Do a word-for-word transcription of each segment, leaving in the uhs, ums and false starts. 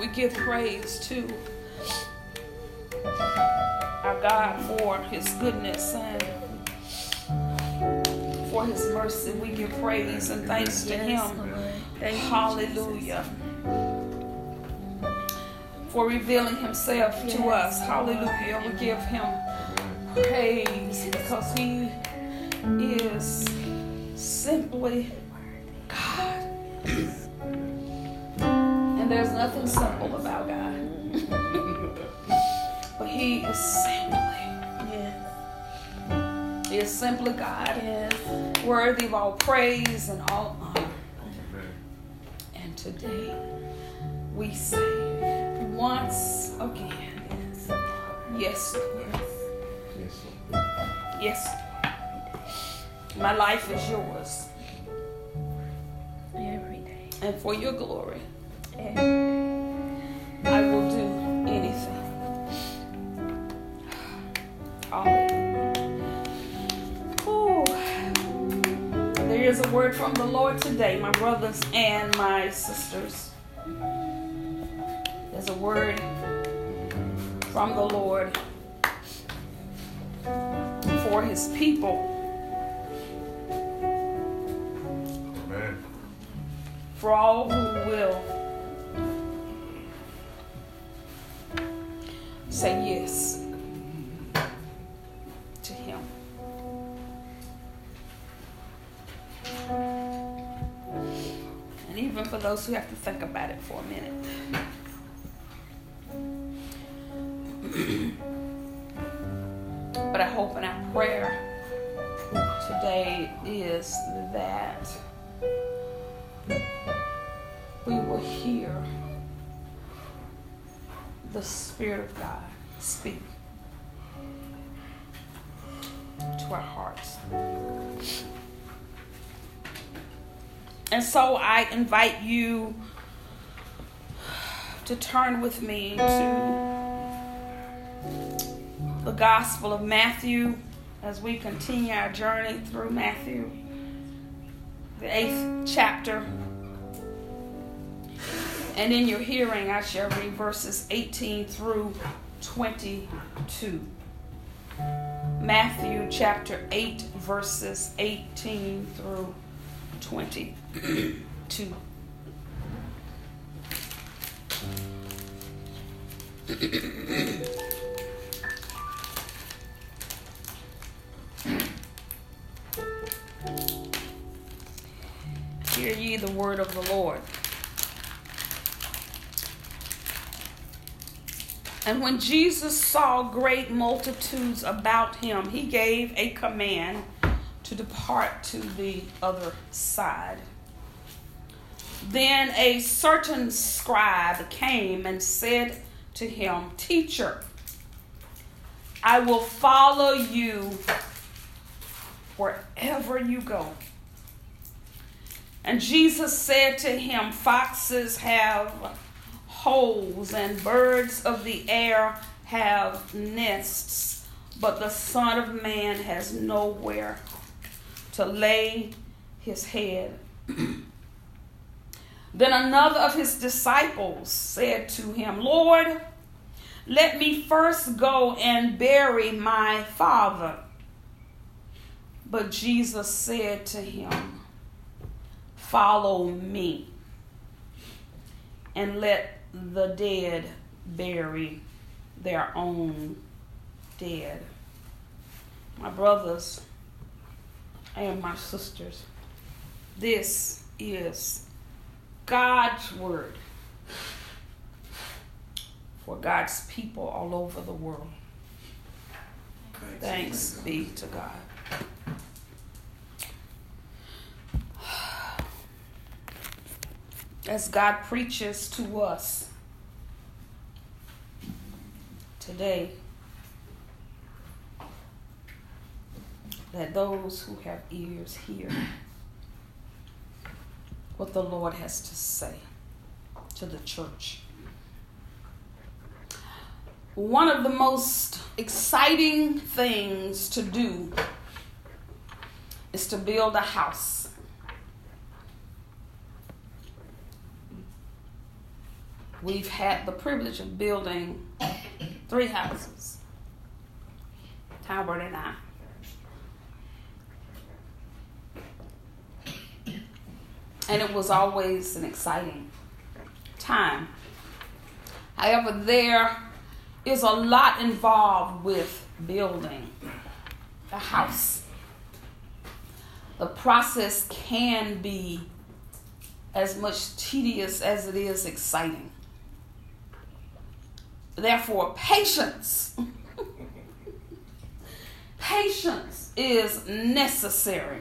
We give praise to our God for his goodness and for his mercy. We give praise and thanks to him. Thank Hallelujah. For revealing himself to us. Hallelujah. We give him praise because he is simply God. And there's nothing simple about God. But he is simply, Yes. he is simply God. Yes. Worthy of all praise and all honor. And today we say once again, yes, Lord. Yes, Lord. Yes, Lord. My life is yours. Every day. And for your glory, Every day. I will do anything. Hallelujah. Ooh. There is a word from the Lord today, my brothers and my sisters. There's a word from the Lord for his people. Amen. For all who will say yes to him. And even for those who have to think about it for a minute. But I hope and our prayer today is that we will hear the Spirit of God speak to our hearts. And so I invite you to turn with me to the Gospel of Matthew as we continue our journey through Matthew, the eighth chapter. And in your hearing, I shall read verses eighteen through twenty-two. Matthew chapter eight, verses eighteen through twenty-two. Hear ye the word of the Lord. And when Jesus saw great multitudes about him, he gave a command to depart to the other side. Then a certain scribe came and said to him, Teacher, I will follow you wherever you go. And Jesus said to him, Foxes have holes and birds of the air have nests, but the Son of Man has nowhere to lay his head. Then another of his disciples said to him, Lord, let me first go and bury my father. But Jesus said to him, Follow me, and let the dead bury their own dead. My brothers and my sisters, this is God's word for God's people all over the world. Thanks be to God. As God preaches to us today, that those who have ears hear what the Lord has to say to the church. One of the most exciting things to do is to build a house. we've had the privilege of building three houses, Talbert and I. And it was always an exciting time. However, there is a lot involved with building a house. The process can be as much tedious as it is exciting. Therefore, patience. Patience is necessary.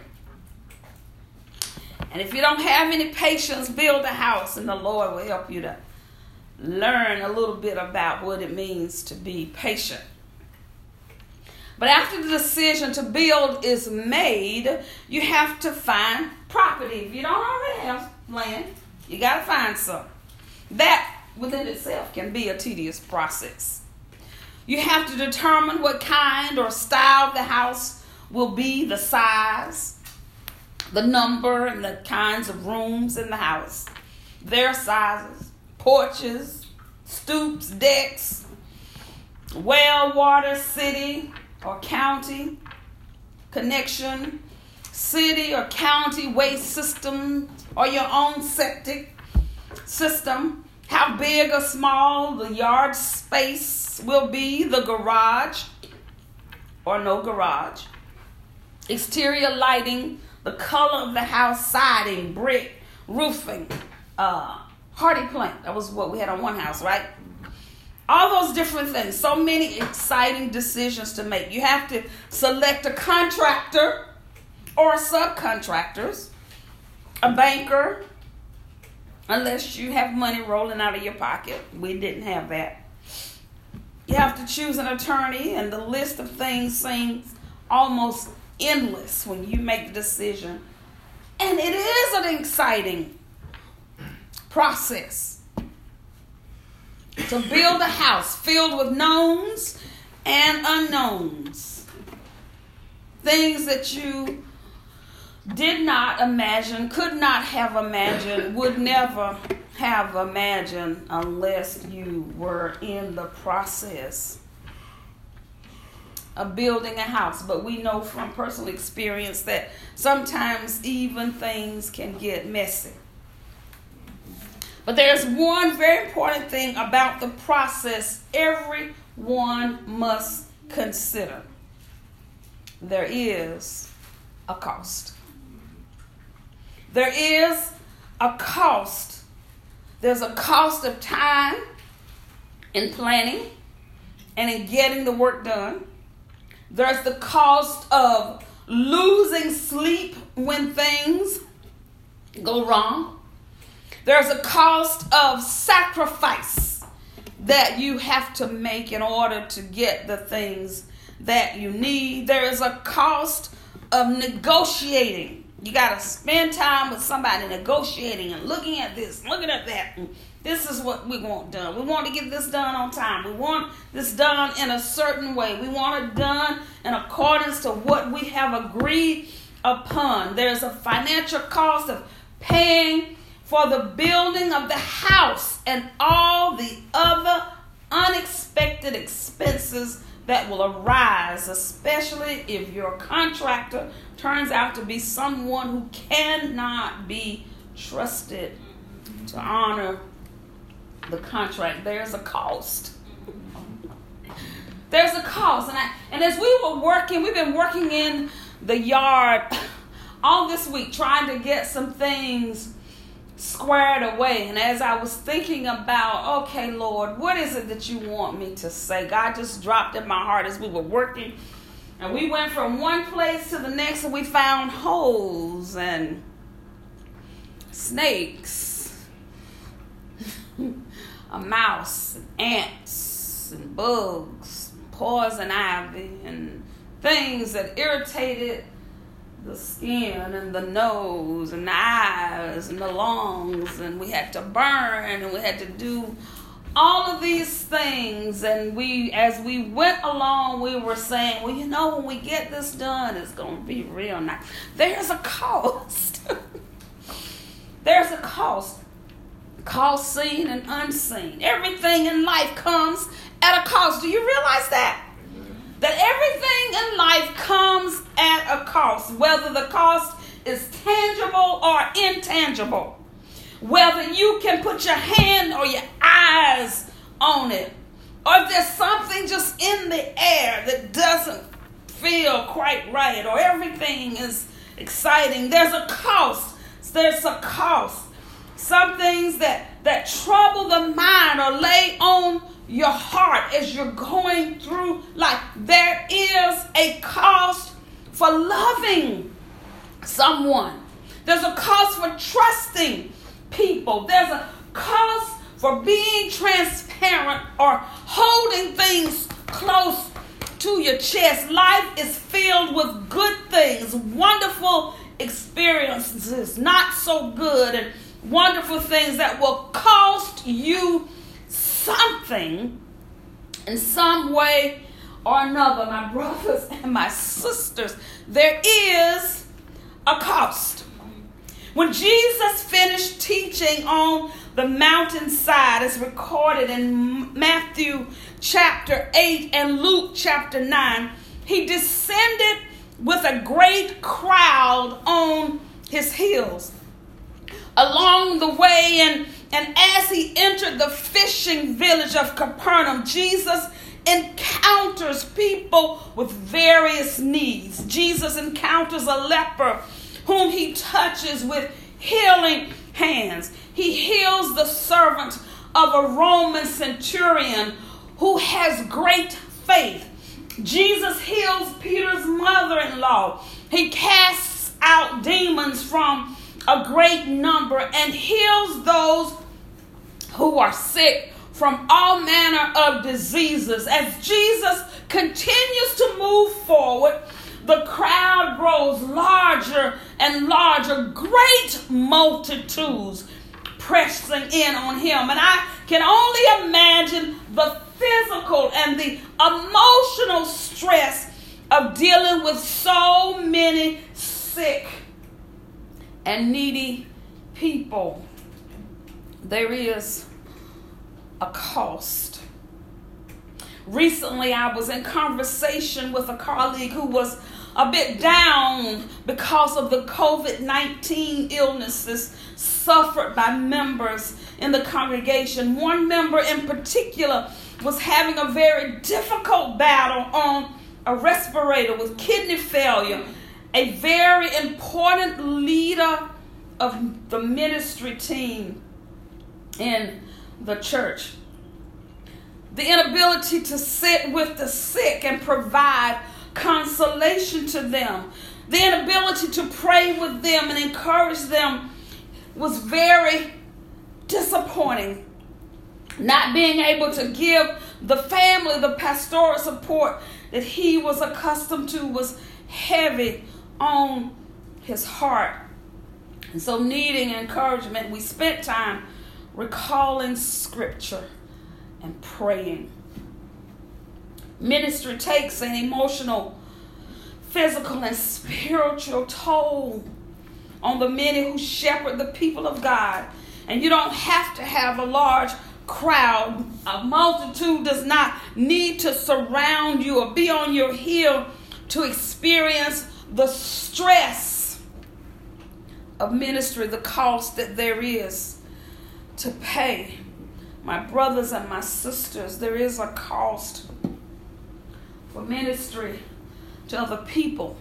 And if you don't have any patience, build a house, and the Lord will help you to learn a little bit about what it means to be patient. But after the decision to build is made, you have to find property. If you don't already have land, you got to find some. That within itself can be a tedious process. You have to determine what kind or style the house will be, the size, the number, and the kinds of rooms in the house, their sizes, porches, stoops, decks, well, water, city or county connection, city or county waste system, or your own septic system, how big or small the yard space will be, the garage or no garage, exterior lighting, the color of the house, siding, brick, roofing, uh, hardy plank. That was what we had on one house, right? All those different things. So many exciting decisions to make. You have to select a contractor or subcontractors, a banker, unless you have money rolling out of your pocket. We didn't have that. You have to choose an attorney, and the list of things seems almost endless when you make the decision. And it is an exciting process to build a house filled with knowns and unknowns. Things that you did not imagine, could not have imagined, would never have imagined unless you were in the process of building a house. But we know from personal experience that sometimes even things can get messy. But there's one very important thing about the process everyone must consider. There is a cost. There is a cost. There's a cost of time in planning and in getting the work done. There's the cost of losing sleep when things go wrong. There's a cost of sacrifice that you have to make in order to get the things that you need. There is a cost of negotiating. You got to spend time with somebody negotiating and looking at this, looking at that. This is what we want done. We want to get this done on time. We want this done in a certain way. We want it done in accordance to what we have agreed upon. There's a financial cost of paying for the building of the house and all the other unexpected expenses that will arise, especially if your contractor turns out to be someone who cannot be trusted to honor the contract. There's a cost. There's a cost. And, I, and as we were working, we've been working in the yard all this week trying to get some things squared away. And as I was thinking about, okay, Lord, what is it that you want me to say? God just dropped in my heart as we were working. And we went from one place to the next, and we found holes and snakes, a mouse, and ants, and bugs, poison ivy, and things that irritated the skin and the nose and the eyes and the lungs, and we had to burn, and we had to do all of these things. And we, as we went along, we were saying, well, you know, when we get this done, it's going to be real nice. There's a cost. There's a cost Cost seen and unseen. Everything in life comes at a cost. Do you realize that? That everything in life comes at a cost, whether the cost is tangible or intangible, whether you can put your hand or your eyes on it, or if there's something just in the air that doesn't feel quite right, or everything is exciting. There's a cost. There's a cost. Some things that, that trouble the mind or lay on your heart as you're going through life. There is a cost for loving someone. There's a cost for trusting people. There's a cost for being transparent or holding things close to your chest. Life is filled with good things, wonderful experiences, not so good, and wonderful things that will cost you something in some way or another. My brothers and my sisters, there is a cost. When Jesus finished teaching on the mountainside, as recorded in Matthew chapter eight and Luke chapter nine, he descended with a great crowd on his heels. Along the way, and, and as he entered the fishing village of Capernaum, Jesus encounters people with various needs. Jesus encounters a leper whom he touches with healing hands. He heals the servant of a Roman centurion who has great faith. Jesus heals Peter's mother-in-law. He casts out demons from a great number and heals those who are sick from all manner of diseases. As Jesus continues to move forward, the crowd grows larger and larger, great multitudes pressing in on him. And I can only imagine the physical and the emotional stress of dealing with so many sick and needy people. There is a cost. Recently, I was in conversation with a colleague who was a bit down because of the covid nineteen illnesses suffered by members in the congregation. One member in particular was having a very difficult battle on a respirator with kidney failure. A very important leader of the ministry team in the church. The inability to sit with the sick and provide consolation to them, the inability to pray with them and encourage them was very disappointing. Not being able to give the family the pastoral support that he was accustomed to was heavy on his heart. And so, needing encouragement, we spent time recalling scripture and praying. Ministry takes an emotional, physical, and spiritual toll on the many who shepherd the people of God. And you don't have to have a large crowd. A multitude does not need to surround you or be on your heel to experience the stress of ministry, the cost that there is to pay. My brothers and my sisters, there is a cost for ministry to other people.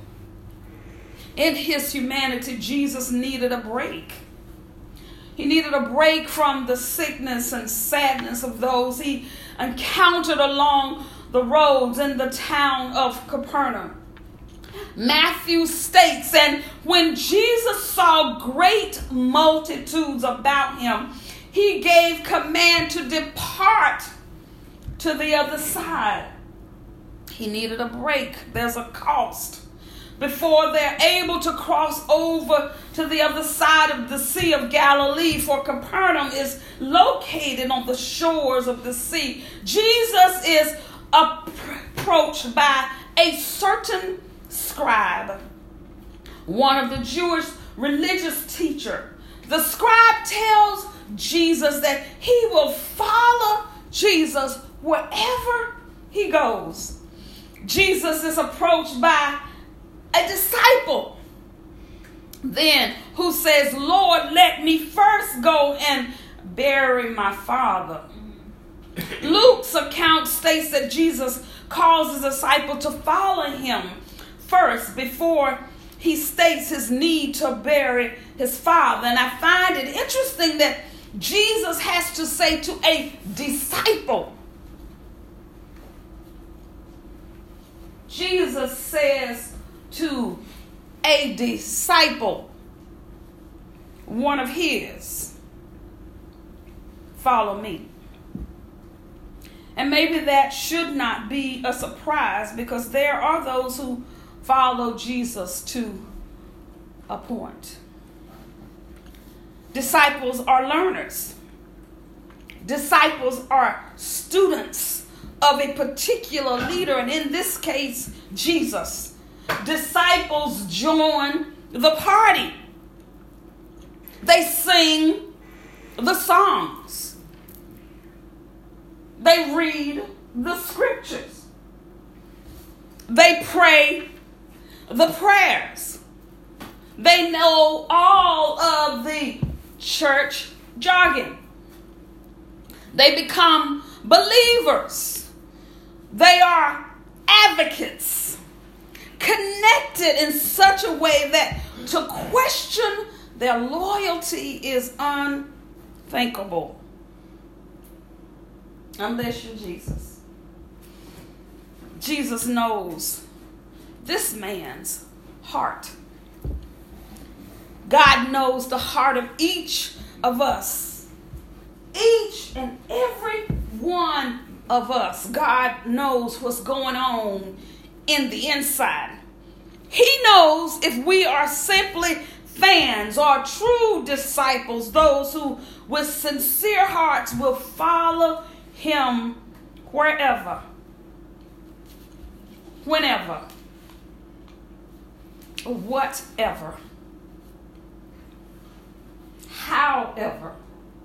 In his humanity, Jesus needed a break. He needed a break from the sickness and sadness of those he encountered along the roads in the town of Capernaum. Matthew states, and when Jesus saw great multitudes about him, he gave command to depart to the other side. He needed a break. There's a cost before they're able to cross over to the other side of the Sea of Galilee, for Capernaum is located on the shores of the sea. Jesus is approached by a certain scribe, one of the Jewish religious teacher. The scribe tells Jesus that he will follow Jesus wherever he goes. Jesus is approached by a disciple then who says, Lord, let me first go and bury my father. Luke's account states that Jesus calls his disciple to follow him first before he states his need to bury his father. And I find it interesting that Jesus has to say to a disciple. Jesus says to a disciple, one of his, follow me. And maybe that should not be a surprise, because there are those who follow Jesus to a point. Disciples are learners. Disciples are students of a particular leader, and in this case, Jesus. Disciples join the party. They sing the songs. They read the scriptures. They pray the prayers. They know all of the church jargon. They become believers. They are advocates, connected in such a way that to question their loyalty is unthinkable. Unless you're Jesus. Jesus knows this man's heart. God knows the heart of each of us. Each and every one of us. God knows what's going on in the inside. He knows if we are simply fans or true disciples, those who with sincere hearts will follow him wherever, whenever, whatever, however,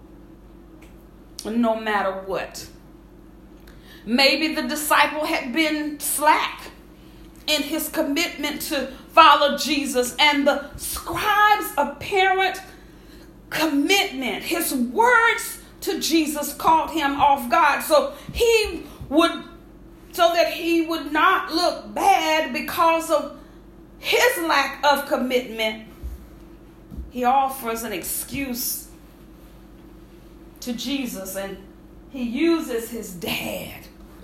no matter what. Maybe the disciple had been slack in his commitment to follow Jesus, and the scribe's apparent commitment, his words to Jesus, caught him off guard. So he would, so that he would not look bad because of his lack of commitment, he offers an excuse to Jesus, and he uses his dad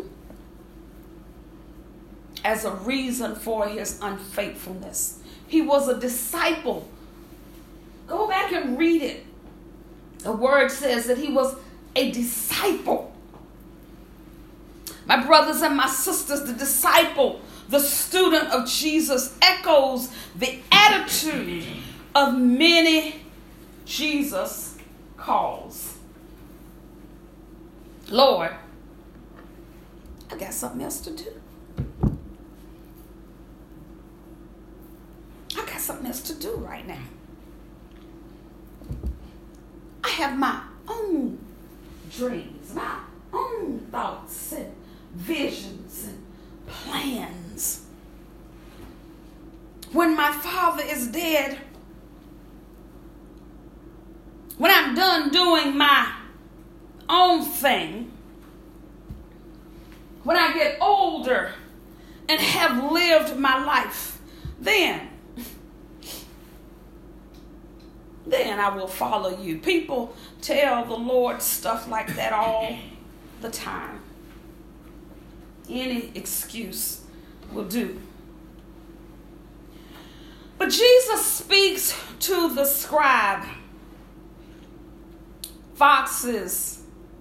as a reason for his unfaithfulness. He was a disciple. Go back and read it. The word says that he was a disciple. My brothers and my sisters, the disciple, the student of Jesus, echoes the attitude of many Jesus calls. Lord, I got something else to do. I got something else to do right now. I have my own dreams, my own thoughts and visions and plans. When my father is dead, when I'm done doing my own thing, when I get older and have lived my life, then then I will follow you. People tell the Lord stuff like that all the time. Any excuse will do. But Jesus speaks to the scribe. Foxes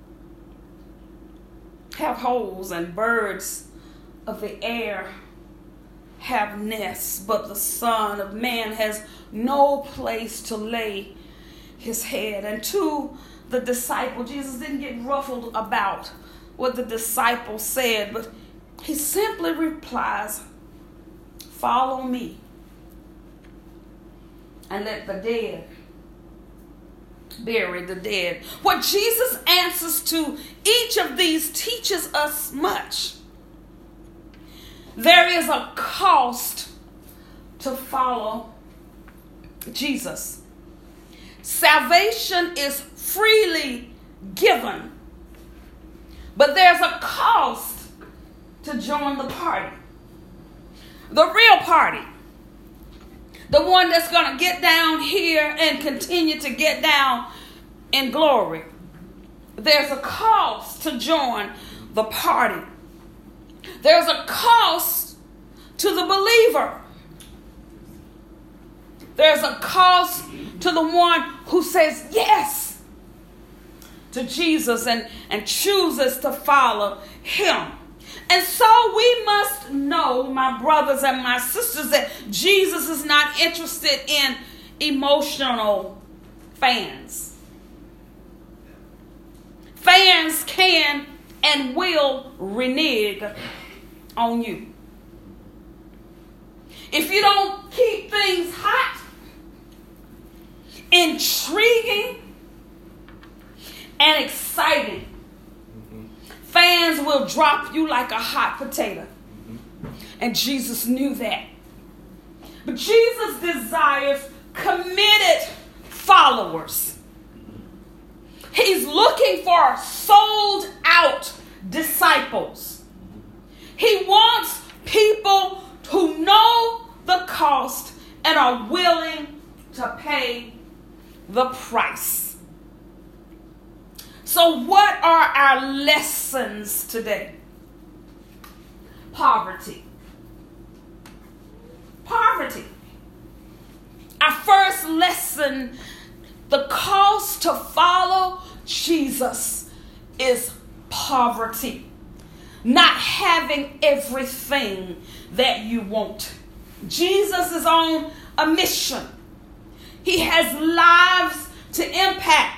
have holes and birds of the air have nests, but the Son of Man has no place to lay his head. And to the disciple, Jesus didn't get ruffled about what the disciple said, but he simply replies, follow me and let the dead bury the dead. What Jesus answers to each of these teaches us much. There is a cost to follow Jesus. Salvation is freely given, but there's a cost to join the party. The real party. The one that's going to get down here and continue to get down in glory. There's a cost to join the party. There's a cost to the believer. There's a cost to the one who says yes to Jesus and, and chooses to follow him. And so we must know, my brothers and my sisters, that Jesus is not interested in emotional fans. Fans can and will renege on you. If you don't keep things hot, intriguing, and exciting, fans will drop you like a hot potato. And Jesus knew that. But Jesus desires committed followers. He's looking for sold out disciples. He wants people who know the cost and are willing to pay the price. So what are our lessons today? Poverty. Poverty. Our first lesson, the cost to follow Jesus is poverty. Not having everything that you want. Jesus is on a mission. He has lives to impact,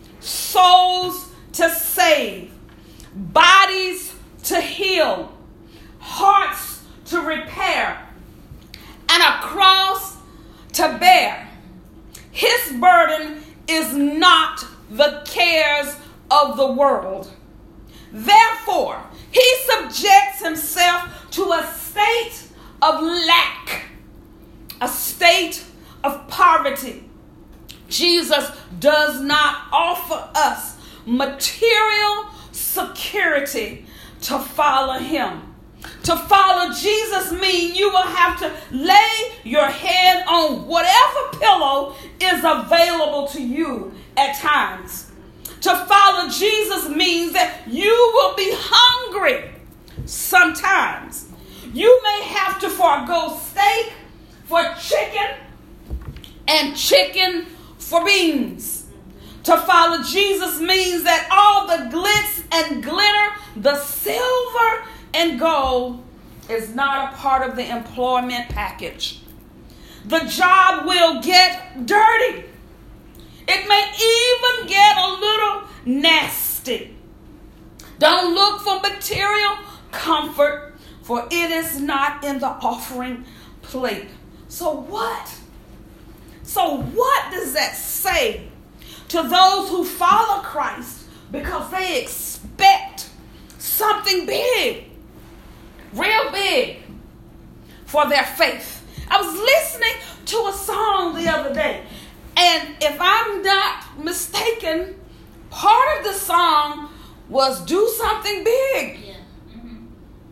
souls to save, bodies to heal, hearts to repair, and a cross to bear. His burden is not the cares of the world. Therefore, he subjects himself to a state of lack, a state of poverty. Jesus does not offer us material security to follow him. To follow Jesus means you will have to lay your head on whatever pillow is available to you at times. To follow Jesus means that you will be hungry sometimes. You may have to forego steak for chicken and chicken for beans. To follow Jesus means that all the glitz and glitter, the silver and gold, is not a part of the employment package. The job will get dirty. It may even get a little nasty. Don't look for material comfort, for it is not in the offering plate. So what? So what does that say to those who follow Christ because they expect something big, real big, for their faith? I was listening to a song the other day, and if I'm not mistaken, part of the song was do something big. Yeah. Mm-hmm.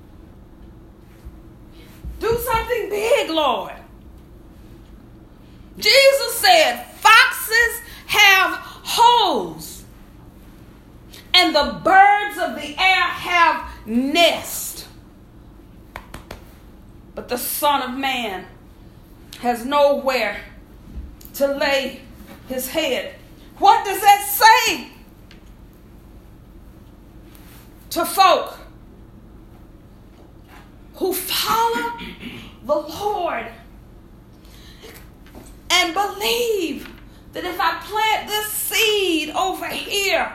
Do something big, Lord. Jesus said, foxes have holes, and the birds of the air have nests. But the Son of Man has nowhere to lay his head. What does that say to folk who follow the Lord and believe that if I plant this seed over here,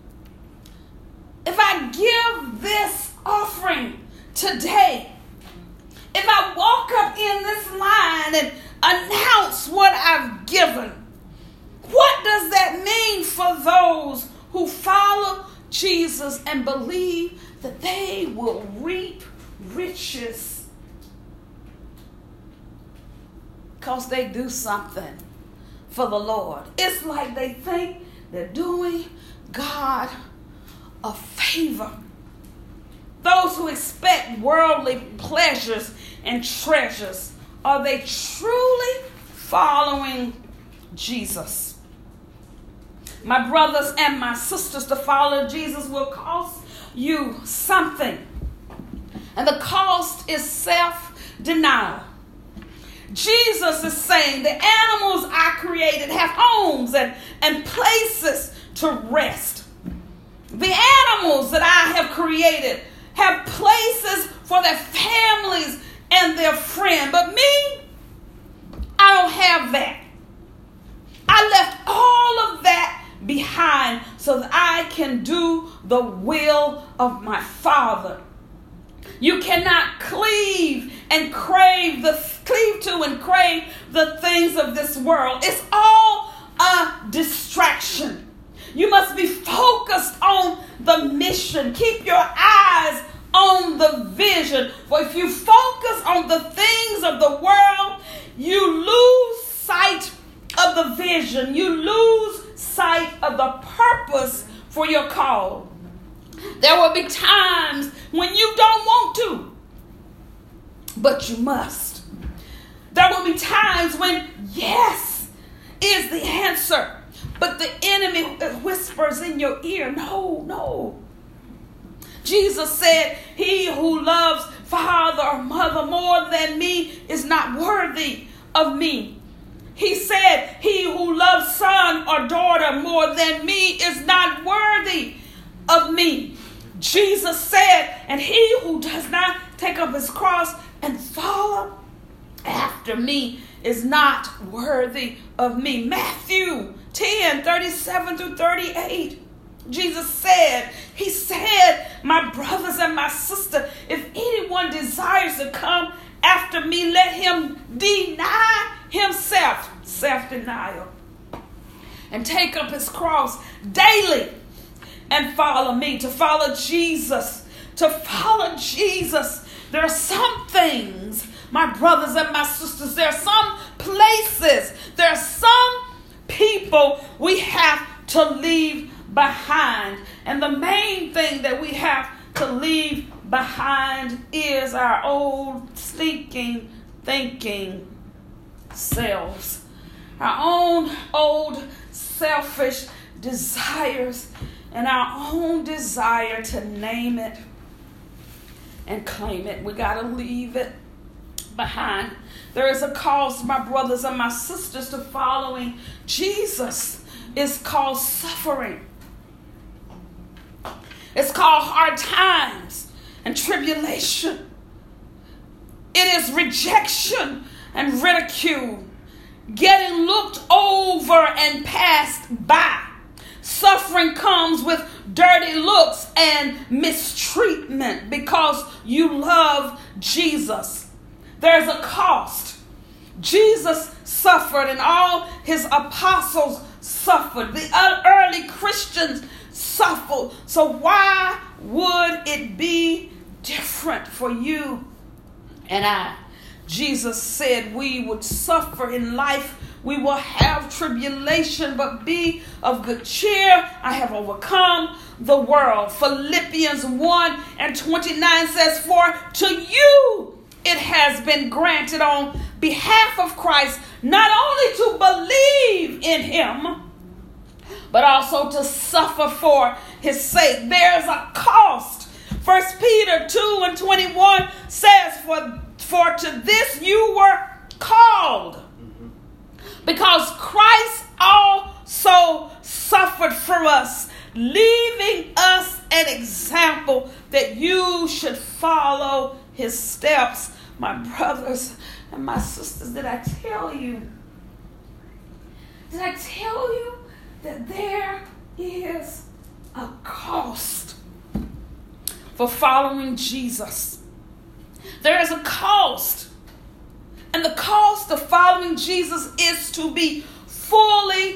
if I give this offering today, if I walk up in this line and announce what I've given, What does that mean for those who follow Jesus and believe that they will reap riches because they do something for the Lord? It's like they think they're doing God a favor. Those who expect worldly pleasures and treasures, are they truly following Jesus? My brothers and my sisters, to follow Jesus will cost you something. And the cost is self-denial. Jesus is saying the animals I created have homes and, and places to rest. The animals that I have created have places for their families and their friends. But me, I don't have that. I left all of that behind so that I can do the will of my Father. You cannot cleave and crave the cleave to and crave the things of this world. It's all a distraction. You must be focused on the mission. Keep your eyes on the vision. For if you focus on the things of the world, you lose sight of the vision. You lose sight of the purpose for your call. There will be times when you don't want to, but you must. There will be times when yes is the answer, but the enemy whispers in your ear, no, no. Jesus said, he who loves father or mother more than me is not worthy of me. He said, he who loves son or daughter more than me is not worthy of me. Jesus said, and he who does not take up his cross and follow after me is not worthy of me. Matthew ten, thirty-seven through thirty-eight. Jesus said, he said, my brothers and my sister, if anyone desires to come after me, let him deny himself, self-denial, and take up his cross daily and follow me. To follow Jesus, to follow Jesus, there are some things, my brothers and my sisters, there are some places, there are some people we have to leave behind. And the main thing that we have to leave behind is our old stinking thinking selves, our own old selfish desires, and our own desire to name it and claim it. We got to leave it behind. There is a cost, my brothers and my sisters, to following Jesus. It's called suffering. It's called hard times and tribulation. It is rejection and ridicule, getting looked over and passed by. Suffering comes with dirty looks and mistreatment because you love Jesus. There's a cost. Jesus suffered and all his apostles suffered. The early Christians suffered. So why would it be different for you and I? Jesus said we would suffer in life. We will have tribulation, but be of good cheer. I have overcome the world. Philippians one and twenty-nine says, for to you it has been granted on behalf of Christ, not only to believe in him, but also to suffer for his sake. There's a cost. First Peter two and twenty-one says, for, for to this you were called, because Christ also suffered for us, leaving us an example that you should follow his steps. My brothers and my sisters, did I tell you? Did I tell you that there is a cost for following Jesus? There is a cost. And the cost of following Jesus is to be fully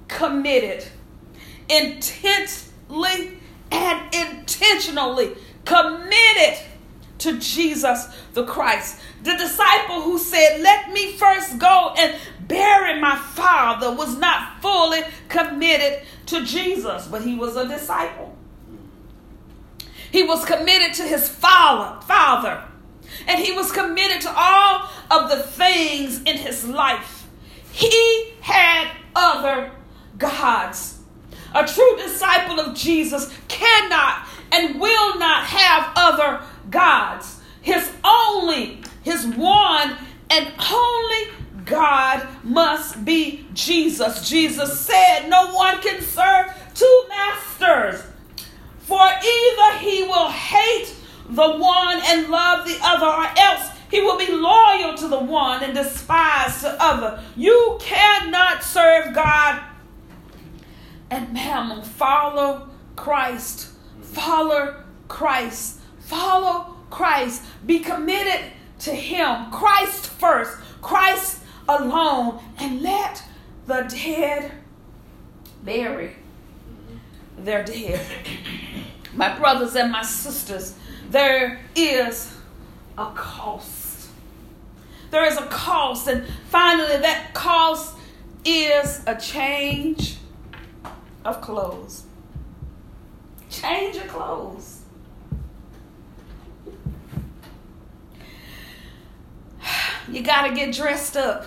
committed, intensely and intentionally committed to Jesus the Christ. The disciple who said, let me first go and bury my father, was not fully committed to Jesus, but he was a disciple. He was committed to his father, father, and he was committed to all of the things in his life. He had other gods. A true disciple of Jesus cannot and will not have other gods. His only, his one and only God must be Jesus. Jesus said, no one can serve two masters, for either he will hate the one and love the other, or else he will be loyal to the one and despise the other. You cannot serve God and mammon. Follow Christ. Follow Christ. Follow Christ. Be committed to him. Christ first. Christ alone. And let the dead bury their dead. My brothers and my sisters, there is a cost. There is a cost. And finally, that cost is a change of clothes. Change your clothes. You got to get dressed up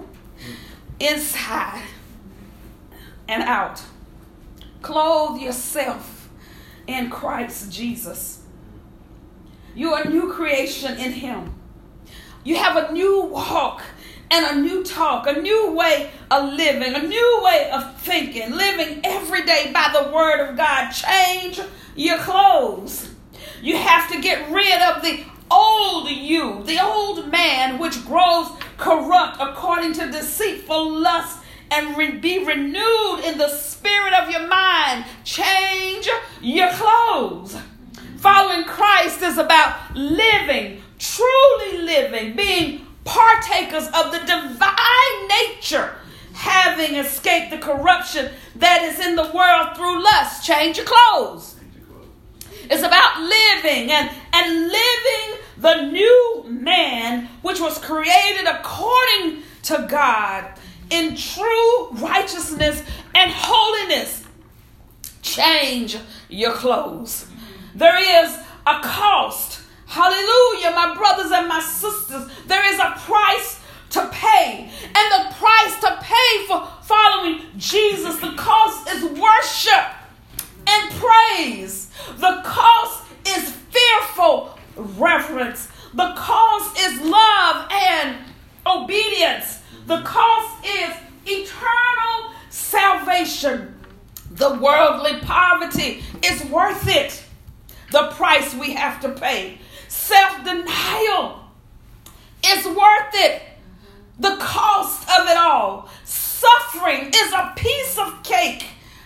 inside and out. Clothe yourself in Christ Jesus. You are a new creation in him. You have a new walk and a new talk, a new way of living, a new way of thinking, living every day by the word of God. Change your clothes. You have to get rid of the old you, the old man, which grows corrupt according to deceitful lust, and re- be renewed in the spirit of your mind. Change your clothes. Following Christ is about living, truly living, being partakers of the divine nature, having escaped the corruption that is in the world through lust. Change your clothes. It's about living and, and living the new man, which was created according to God in true righteousness and holiness. Change your clothes. There is a cost. Hallelujah, my brothers and my sisters. There is a price to pay. And the price to pay for following Jesus, the cost is worship and praise. The cost is fearful reverence. The cost is love and obedience. The cost is eternal salvation. The worldly poverty is worth it. The price we have to pay. Self-denial is worth it. The cost of it all. Suffering is a piece of cake.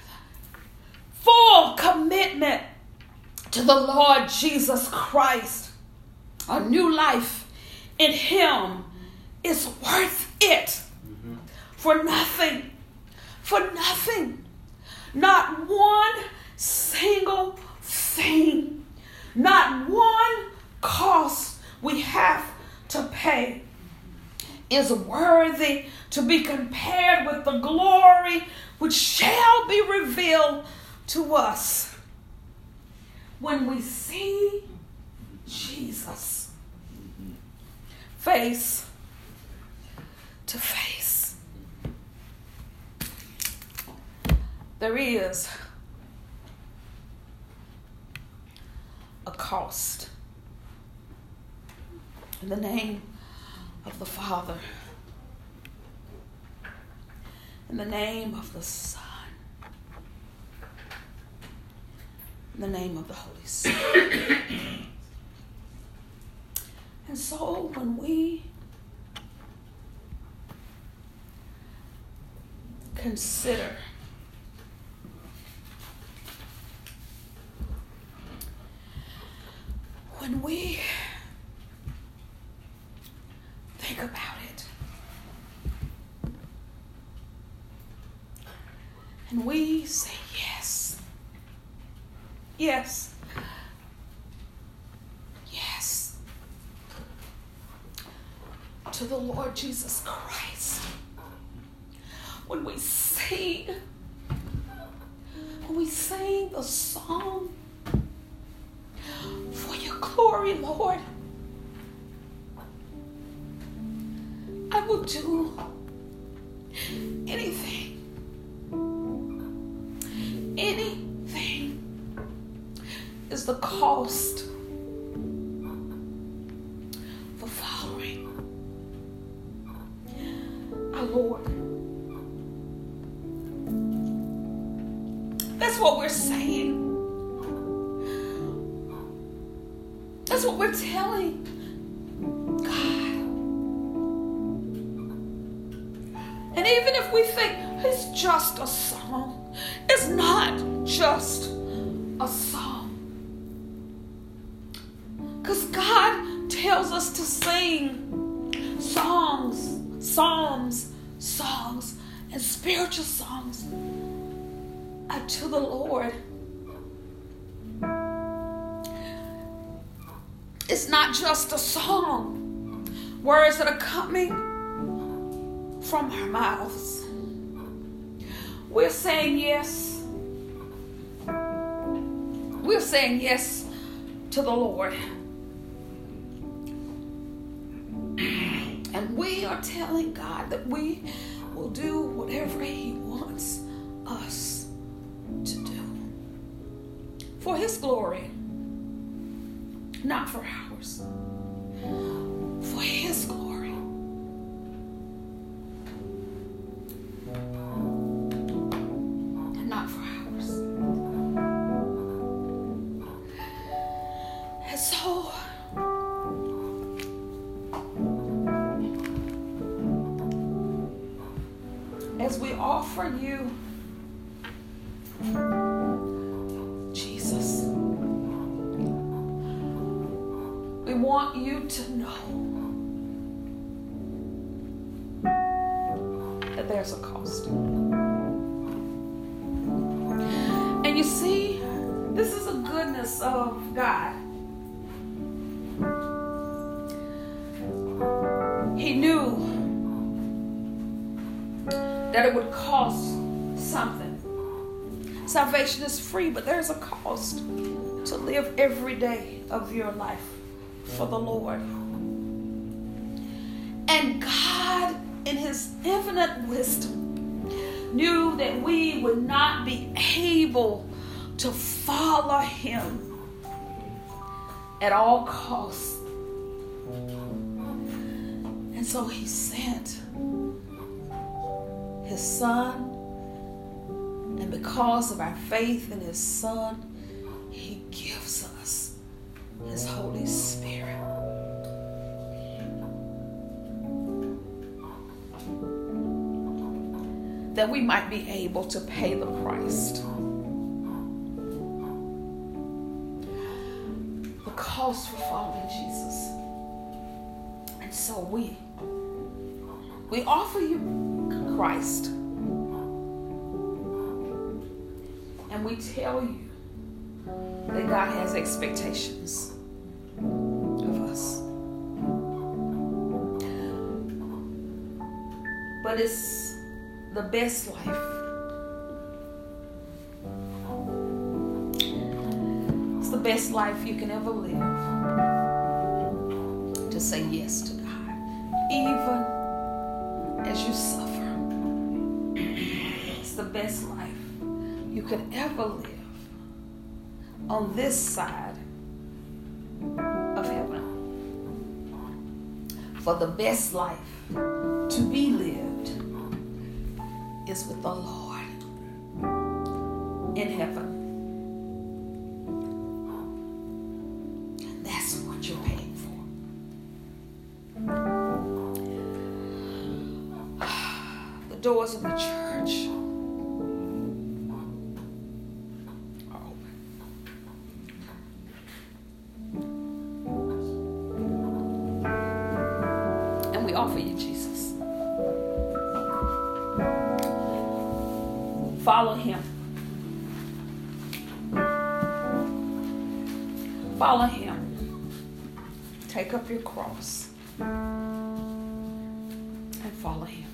Full commitment to the Lord Jesus Christ. A new life in him is worth it. Mm-hmm. For nothing. For nothing. Not one single thing. Not one cost we have to pay is worthy to be compared with the glory which shall be revealed to us when we see Jesus face to face. There is a cost. In the name of the Father, in the name of the Son, in the name of the Holy Spirit. And so when we consider when we think about it, Yes. Yes. To the Lord Jesus Christ. When we sing, when we sing the song for your glory, Lord, I will do anything, anything is the cost for following our Lord. That's what we're saying. That's what we're telling God. And even if we think it's just a song, it's not just a song. Because God tells us to sing songs, psalms, songs, and spiritual songs unto the Lord. It's not just a song, words that are coming from our mouths. We're saying yes. We're saying yes to the Lord. And we are telling God that we will do whatever He wants us to do. For His glory. Not for ours. For His glory. And not for ours. And so, as we offer you Jesus, we want you to know that there's a cost. And you see, this is a goodness of God. He knew that it would cost something. Salvation is free, but there's a cost to live every day of your life for the Lord. And God, in His infinite wisdom, knew that we would not be able to follow Him at all costs. And so He sent His Son, and because of our faith in His Son, He gives us His Holy Spirit. That we might be able to pay the price. The cost for following Jesus. And so we, we offer you Christ. And we tell you that God has expectations of us. But it's the best life. It's the best life you can ever live. To say yes to God. Even as you suffer. It's the best life you could ever live on this side of heaven. For the best life to be lived is with the Lord in heaven. And that's what you're paying for. The doors of the church are open. And we offer you Jesus. Follow Him. Follow him. Take up your cross and follow him.